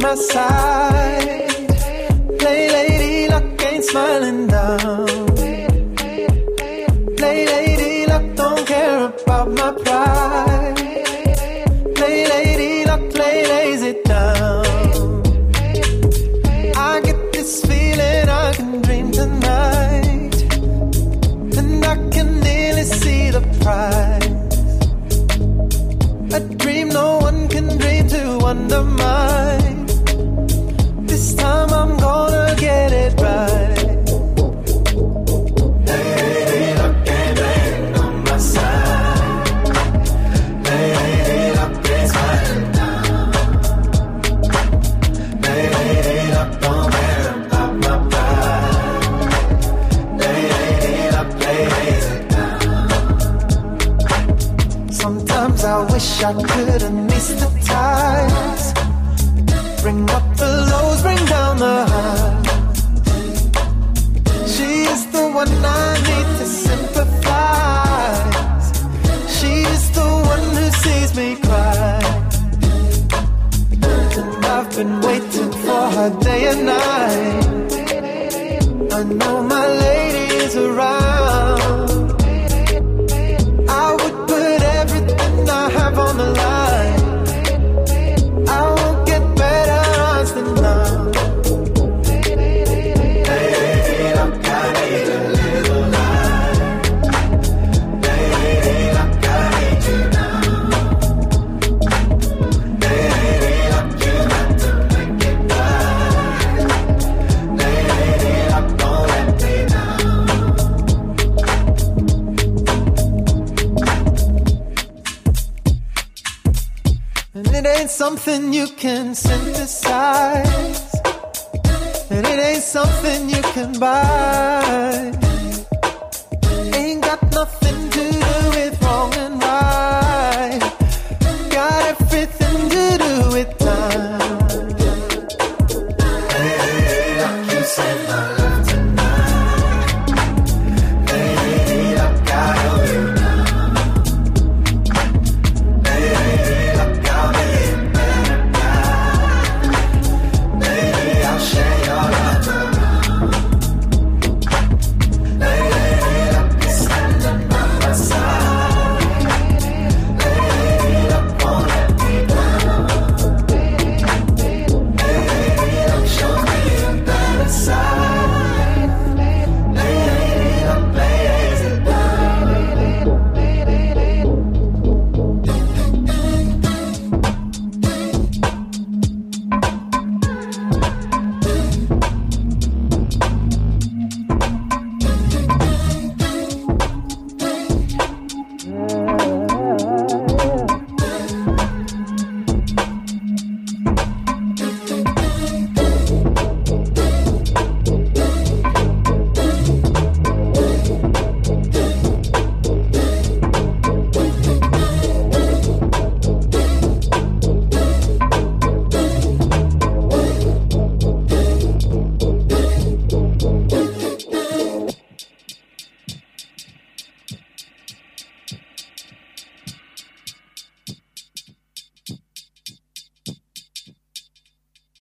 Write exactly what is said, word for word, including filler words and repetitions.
my side. Play lady luck ain't smiling down. Play lady luck don't care about my pride. Play lady luck, play lazy down. I get this feeling I can dream tonight, and I can nearly see the prize. A dream no one can dream to undermine. This time I'm gonna get it right. Lady luck ain't laying on my side. Lady luck ain't smiling down. Lady luck don't care about my pride. Lady luck lays it down. Sometimes I wish I could anesthetize, bring up the lows, bring down the highs. She's the one I need to sympathize. She's the one who sees me cry, and I've been waiting for her day and night. I know my lady is around. I would put everything I have on the line. I won't get better odds than now. Lady luck, I need a little light. Lady luck, I need you now. Lady luck, you got to make it right. Lady luck, don't let me down. And it ain't something you can synthesize, and it ain't something you can buy. Ain't got nothing